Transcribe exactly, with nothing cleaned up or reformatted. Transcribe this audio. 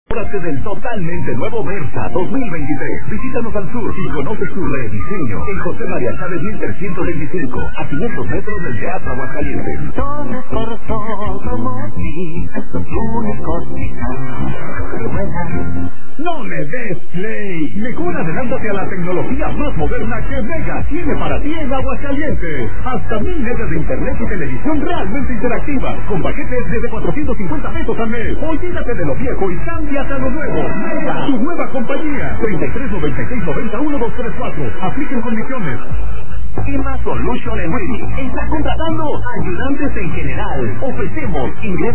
Enamórate del totalmente nuevo Versa dos mil veintitrés. Visítanos al sur y conoce su rediseño en José María Chávez mil trescientos veinticinco, a quinientos metros del Teatro Aguascalientes. Todo por todo motivos únicos. No le des play. Mejor adelántate a la tecnología más moderna que Mega tiene para ti en Aguascalientes. Hasta mil megas de internet y televisión realmente interactiva, con paquetes desde cuatrocientos cincuenta pesos al mes. Olvídate de lo viejo y cámbiate a lo nuevo. Mega, tu nueva compañía. treinta y tres noventa y seis noventa uno dos tres cuatro. Apliquen condiciones. Ima Solution en Wii está contratando ayudantes en general. Ofrecemos ingresos